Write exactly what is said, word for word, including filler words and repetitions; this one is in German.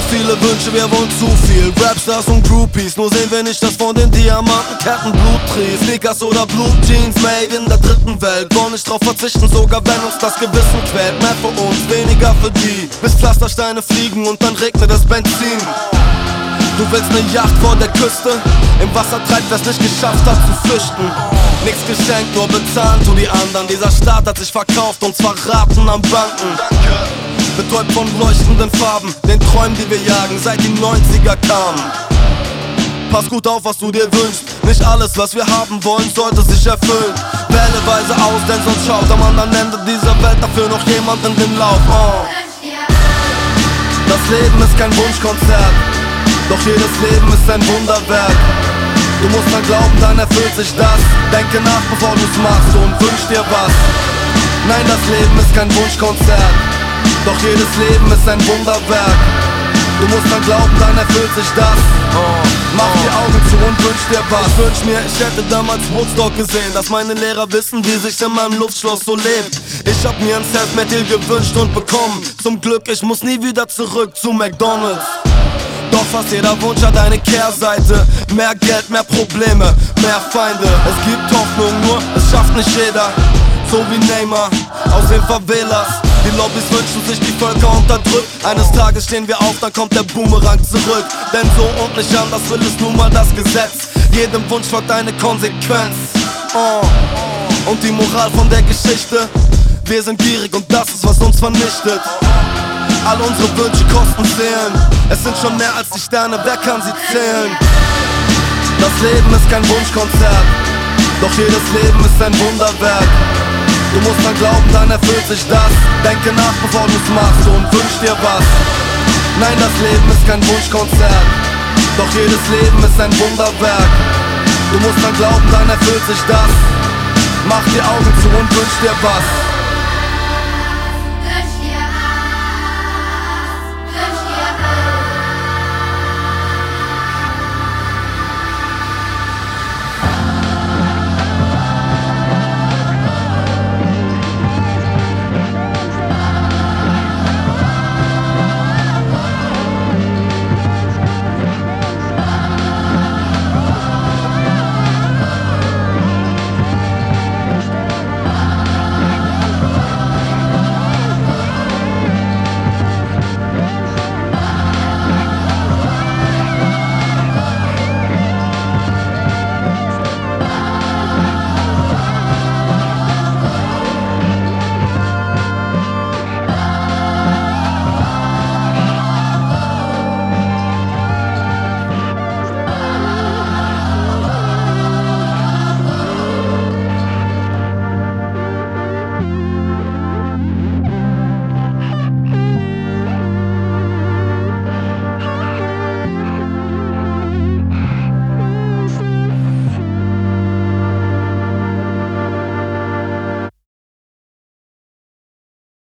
viele Wünsche, wir wollen zu viel. Rapstars und Groupies, nur sehen wir nicht das von den Diamantenketten Bluttries. Sneakers oder Blue Jeans, made in der dritten Welt. Wollen nicht drauf verzichten, sogar wenn uns das Gewissen quält. Mehr für uns, weniger für die. Bis Pflastersteine fliegen und dann regnet das Benzin. Du willst ne Yacht vor der Küste, im Wasser treibt, wer's nicht geschafft hat zu flüchten. Nix geschenkt, nur bezahlen tu die anderen. Dieser Staat hat sich verkauft und zwar Raten an Banken. Betäubt von leuchtenden Farben, den Träumen, die wir jagen, seit die neunziger kamen. Pass gut auf, was du dir wünschst. Nicht alles, was wir haben wollen, sollte sich erfüllen. Wähle weise aus, denn sonst schaut am anderen Ende dieser Welt dafür noch jemand in den Lauf. Oh. Das Leben ist kein Wunschkonzert, doch jedes Leben ist ein Wunderwerk. Du musst dran glauben, dann erfüllt sich das. Denke nach, bevor du's machst und wünsch dir was. Nein, das Leben ist kein Wunschkonzert, doch jedes Leben ist ein Wunderwerk. Du musst dran glauben, dann erfüllt sich das. Mach die Augen zu und wünsch dir was. Ich wünsch mir, ich hätte damals Woodstock gesehen, dass meine Lehrer wissen, wie sich's in meinem Luftschloss so lebt. Ich hab mir ein Selfmade gewünscht und bekommen. Zum Glück, ich muss nie wieder zurück zu McDonalds. Doch fast jeder Wunsch hat eine Kehrseite. Mehr Geld, mehr Probleme, mehr Feinde. Es gibt Hoffnung, nur es schafft nicht jeder. So wie Neymar aus den Favelas. Die Lobbys wünschen sich die Völker unterdrückt. Eines Tages stehen wir auf, dann kommt der Boomerang zurück. Denn so und nicht anders will es nun mal das Gesetz. Jedem Wunsch folgt eine Konsequenz. Oh. Und die Moral von der Geschichte: wir sind gierig und das ist, was uns vernichtet. All unsere Wünsche kosten Seelen. Es sind schon mehr als die Sterne, wer kann sie zählen? Das Leben ist kein Wunschkonzert, doch jedes Leben ist ein Wunderwerk. Du musst dran glauben, dann erfüllt sich das. Denke nach, bevor du's machst und wünsch dir was. Nein, das Leben ist kein Wunschkonzert, doch jedes Leben ist ein Wunderwerk. Du musst dran glauben, dann erfüllt sich das. Mach die Augen zu und wünsch dir was.